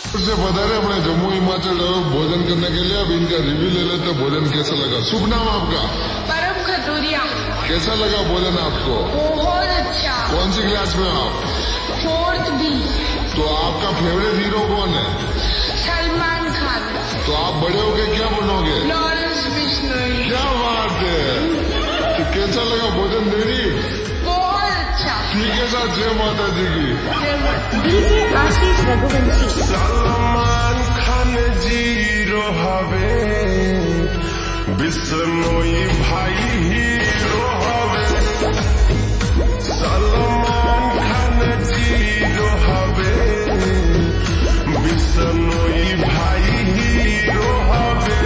उससे बता रहे अपने जम्मू हिमाचल भोजन करने के लिए। अब इनका रिव्यू ले लेते। भोजन कैसा लगा? शुभ नाम आपका? परम खतूरिया। कैसा लगा भोजन आपको? बहुत अच्छा। कौन सी क्लास में आप? 4th B। तो आपका फेवरेट हीरो कौन है? सलमान खान। तो आप बड़े होके क्या बनोगे? लॉरेंस बिश्नोई। क्या बात है। तो कैसा लगा भोजन देवी? बहुत अच्छा। ठीक है साहब, जय माता जी की। डीजे आशीष रघुवंशी। सलमान खान जीरो हवे, बिश्नोई भाई हीरो हवे। सलमान खान जीरो हवे, बिश्नोई भाई हीरो हवे।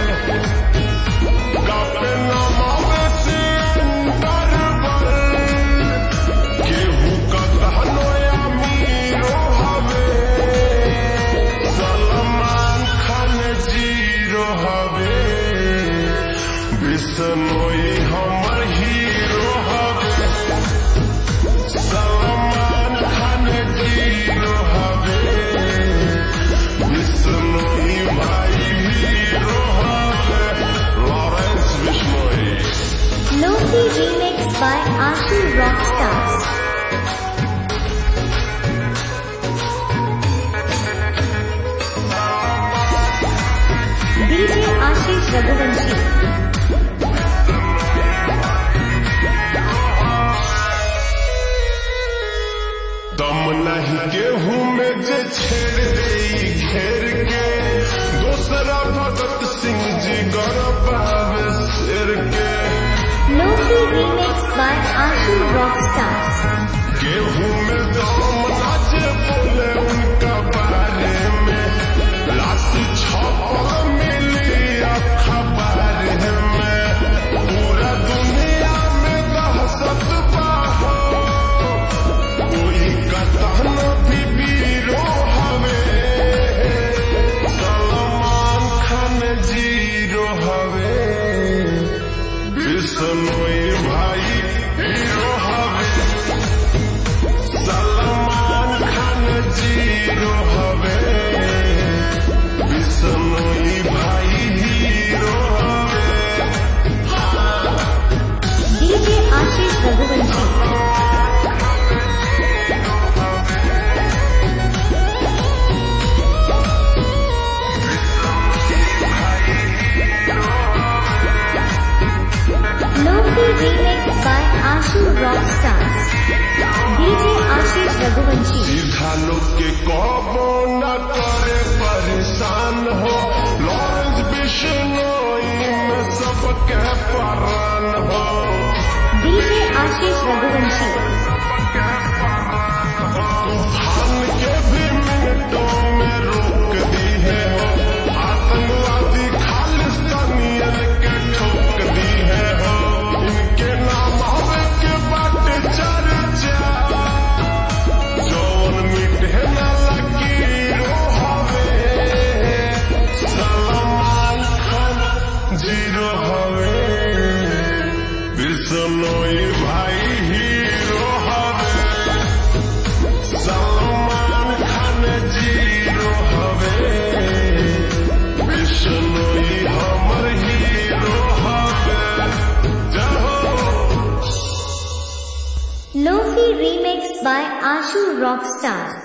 कापे नमावे से अंदर बर, केहू का कहनोया मीरो हवे। सलमान खान जीरो हवे, बिश्नोई हमर हीरो हवे। सलमान खान जीरो हवे, बिश्नोई भाई हीरो हवे। Lawrence Bishnoi. Lofi remixed by Ashu Rockstars. DJ Ashish Raghuvanshi. दम नहीं गेहूं में जे छेड़ दे घेर के, दूसरा भगत सिंह जी गरबावे शेर के। Lofi remixed by Ashu Rockstars. गेहूं में दम नाचे बोले उनका बारे में, लाठी छापा मिली अखबार में। पूरा दुनिया में दहशत बाहो, कोई कतन भी बीरो हवे। सलमान खान जीरो हवे, बिश्नोई भाई हीरो हवे। सलमान खान जीरो हवे, बिश्नोई भाई हीरो हवे। DJ Ashish Raghuvanshi. Lofi remixed by Ashu Rockstars. DJ Ashish Raghuvanshi. सीधा लोग के कबो न करे परेशान हो, लॉरेंस बिश्नोई में सबके परान हो। डीजे आशीष रघुवंशी। तूफान के भी मिनटों में रोक दी है हो, आतंकवादी खालिस्तानियन के ठोक दी है हो। इनके नाम हवे के बाटे चर्चा, जौन मिटे न लकीरो हवे। सलमान खान जीरो हवे, बिश्नोई भाई हीरो हवे। सलमान खान जीरो हवे, बिश्नोई हमर हीरो हवे। जहो Lofi remixed by Ashu Rockstars.